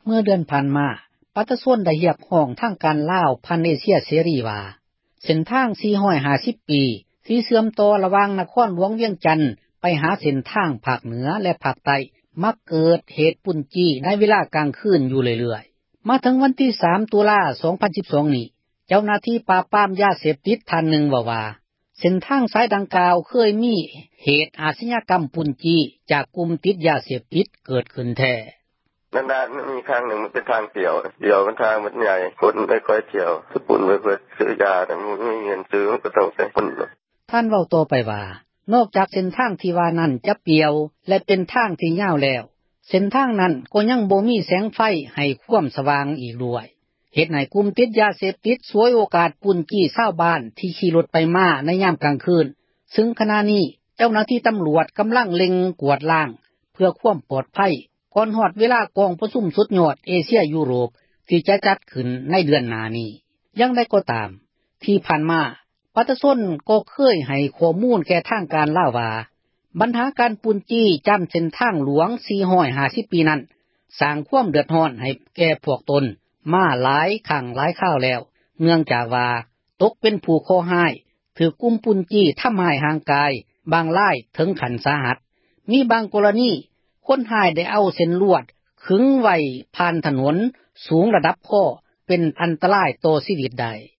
เมื่อเดือนผ่านมาปัตตส่วนได้เรียกร้องทางการลาวพันเอเชียเสรีว่าเส้นทาง450ปีที่เชื่อมต่อระหว่างนครหลวงเวียงจันทน์ไปหาเส้นทางภาคเหนือและภาคใต้มักเกิดเหตุปุ่นจี้ในเวลากลางคืนอยู่เรื่อยๆมาถึงวันที่3ตุลา2012นี้เจ้าหน้าที่ปราบปรามยาเสพติดท่านหนึ่งว่าเส้นทางสายดังกล่าวเคยมีเหตุอาชญากรรมปุ่นจี้จากกลุ่มติดยาเสพติดเกิดขึ้นแท้นานๆมีครั้งหนึ่งมันเป็นทางเดี่ยวมันทางมันใหญ่คนไม่ค่อยเที่ยวสปุ่นไปเพื่อซื้อยาแต่มันไม่เงินซื้อก็ต้องใช้คนท่านเว้าต่อไปว่านอกจากเส้นทางที่ว่านั้นจะเปี่ยวและเป็นทางที่ยาวแล้วเส้นทางนั้นก็ยังบ่มีแสงไฟให้ความสว่างอีกด้วยเหตุให้กลุ่มติดยาเสพติดฉวยโอกาสปุ่นจี้ชาวบ้านที่ขี่รถไปมาในยามกลางคืนซึ่งขณะนี้เจ้าหน้าที่ตำรวจกำลังเล็งกวดล้างเพื่อความปลอดภัยก่อนฮอดเวลากองประชุมสุดยอดเอเชียยุโรปที่จะจัดขึ้นในเดือนหน้านี้ยังได้ก็ตามที่ผ่านมาปัตตส่วนก็เคยให้ข้อมูลแก่ทางการลาวว่าปัญหาการปุ่นจี้จําเส้นทางหลวง450ปีนั้นสร้างความเดือดร้อนให้แก่พวกตนมาหลายครั้งหลายคราวแล้วเนื่องจากว่าตกเป็นผู้ข้อหายถูกกลุ่มปุ่นจี้ทำร้ายร่างกายบางรายถึงขั้นสาหัสมีบางกรณีคนหายได้เอาเส้นลวดขึงไว้ผ่านถนนสูงระดับคอเป็นอันตรายต่อชีวิตได้